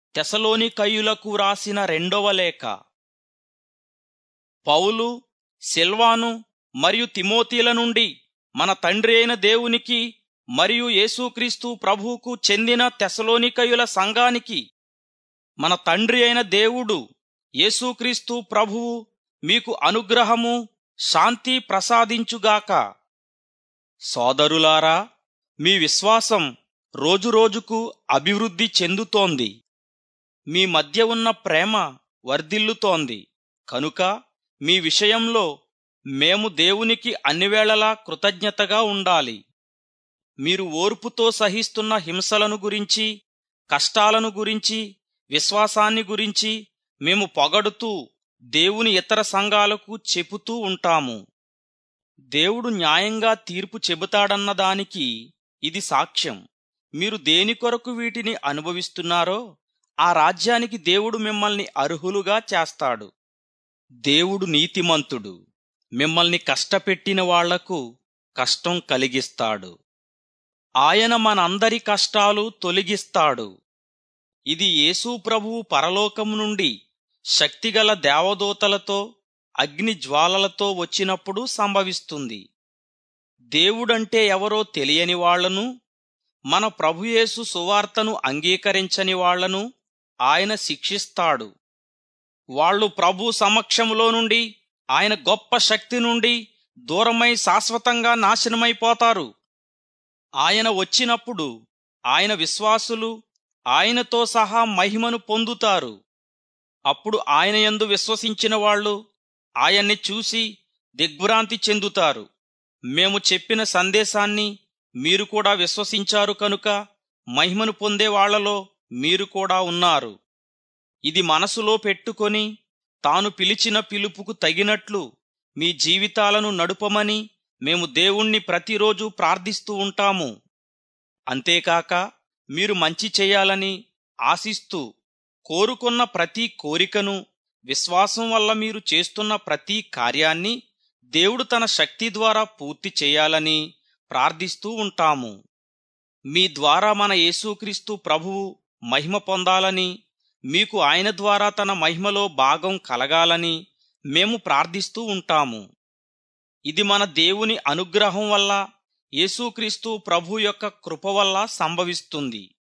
తెసలోనికయులకు రాసిన రెండవ లేఖ. పౌలు, సిల్వాను మరియు తిమోతిల నుండి మన తండ్రి అయిన దేవునికి మరియు యేసుక్రీస్తు ప్రభువుకు చెందిన తెసలోనికయుల సంఘానికి మన తండ్రి అయిన దేవుడు యేసుక్రీస్తు ప్రభువు మీకు అనుగ్రహము శాంతి ప్రసాదించుగాక. సోదరులారా, మీ విశ్వాసం రోజురోజుకు అభివృద్ధి చెందుతోంది. మీ మధ్య ఉన్న ప్రేమ వర్ధిల్లుతోంది కనుక మీ విషయంలో మేము దేవునికి అన్నివేళలా కృతజ్ఞతగా ఉండాలి. మీరు ఓర్పుతో సహిస్తున్న హింసలను గురించి, కష్టాలను గురించి, విశ్వాసాన్ని గురించి మేము పొగడుతూ దేవుని ఇతర సంఘాలకు చెబుతూ ఉంటాము. దేవుడు న్యాయంగా తీర్పు చెబుతాడన్నదానికి ఇది సాక్ష్యం. మీరు దేని కొరకు వీటిని అనుభవిస్తున్నారో ఆ రాజ్యానికి దేవుడు మిమ్మల్ని అర్హులుగా చేస్తాడు. దేవుడు నీతిమంతుడు. మిమ్మల్ని కష్టపెట్టిన వాళ్లకు కష్టం కలిగిస్తాడు. ఆయన మనందరి కష్టాలు తొలగిస్తాడు. ఇది యేసు ప్రభువు పరలోకం నుండి శక్తిగల దేవదూతలతో అగ్ని జ్వాలలతో వచ్చినప్పుడు సంభవిస్తుంది. దేవుడంటే ఎవరో తెలియని వాళ్లను, మన ప్రభుయేసు సువార్తను అంగీకరించని వాళ్లను ఆయన శిక్షిస్తాడు. వాళ్ళు ప్రభు సమక్షంలో నుండి, ఆయన గొప్ప శక్తి నుండి దూరమై శాశ్వతంగా నాశనమైపోతారు. ఆయన వచ్చినప్పుడు ఆయన విశ్వాసులు ఆయనతో సహా మహిమను పొందుతారు. అప్పుడు ఆయన యందు విశ్వసించిన వాళ్ళు ఆయన్ని చూసి దిగ్భ్రాంతి చెందుతారు. మేము చెప్పిన సందేశాన్ని మీరు కూడా విశ్వసించారు కనుక మహిమను పొందే వాళ్లలో మీరు కూడా ఉన్నారు. ఇది మనసులో పెట్టుకొని తాను పిలిచిన పిలుపుకు తగినట్లు మీ జీవితాలను నడుపమని మేము దేవుణ్ణి ప్రతిరోజు ప్రార్థిస్తూ ఉంటాము. అంతేకాక మీరు మంచి చేయాలని ఆశిస్తూ కోరుకున్న ప్రతి కోరికను, విశ్వాసం వల్ల మీరు చేస్తున్న ప్రతి కార్యాన్ని దేవుడు తన శక్తి ద్వారా పూర్తి చేయాలని ప్రార్థిస్తూ ఉంటాము. మీ ద్వారా మన యేసుక్రీస్తు ప్రభువు మహిమ పొందాలని, మీకు ఆయన ద్వారా తన మహిమలో భాగం కలగాలని మేము ప్రార్థిస్తూ ఉంటాము. ఇది మన దేవుని అనుగ్రహం వల్ల, యేసుక్రీస్తు ప్రభు యొక్క కృప వల్ల సంభవిస్తుంది.